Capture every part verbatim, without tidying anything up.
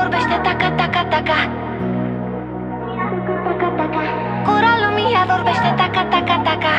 vorbește taca, taca, taca. Gura lumii vorbește taca, taca, taca.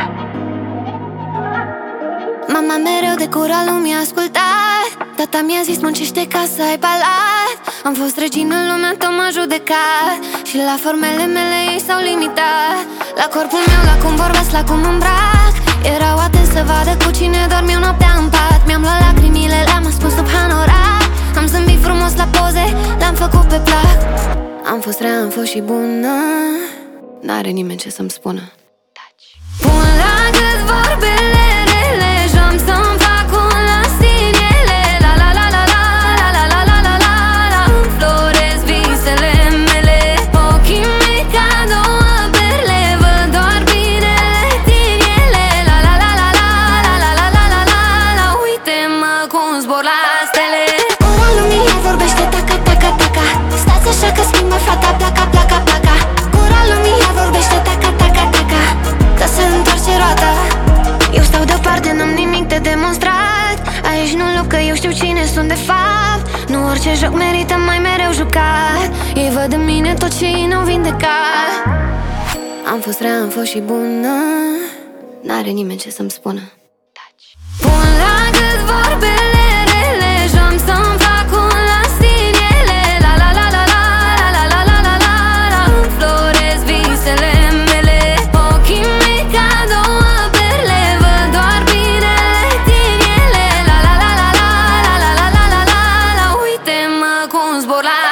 Mama mereu de gura lumii a ascultat. Tata mi-a zis muncește ca să ai palat. Am fost regină, lumea tot m-a judecat. Și la formele mele ei s-au limitat. La corpul meu, la cum vorbesc, la cum îmbrac. Erau atenți să vadă cu cine dorm eu noaptea în pat. Mi-am luat lacrimile, le-am ascuns sub hanorac. Am zâmbit frumos la poze, l-am făcut pe plac. Am fost rea, am fost și bună. N-are nimeni ce să-mi spună. Pun la gât vorbele rele și am să-mi fac un las din ele. La la la la la la la la la la la la. Înfloresc visele mele. Ochii mei ca două perle, văd doar binele din ele. La la la la la la la la la la la la. Uite-mă cum zbor la stele. Ora lumii vorbește taca, taca, taca. Stați așa că schimbă fata, placa, placa, placa. Ora lumii vorbește taca, taca, taca. Că se întoarce roata. Eu stau deoparte, n-am nimic de demonstrat. Aici nu lupt că eu știu cine sunt de fapt. Nu orice joc merită mai mereu jucat. Ei văd în mine tot ce ei n-au vindecat. Am fost rea, am fost și bună. N-are nimeni ce să-mi spună. Pun la gât vorbele rele și am să-mi fac un las din ele. La la la la la la la la la la la. Înfloresc visele mele. Ochii mei ca două perle, văd doar binele din ele. La la la la la la la la la la la. Uite-mă cum zbor la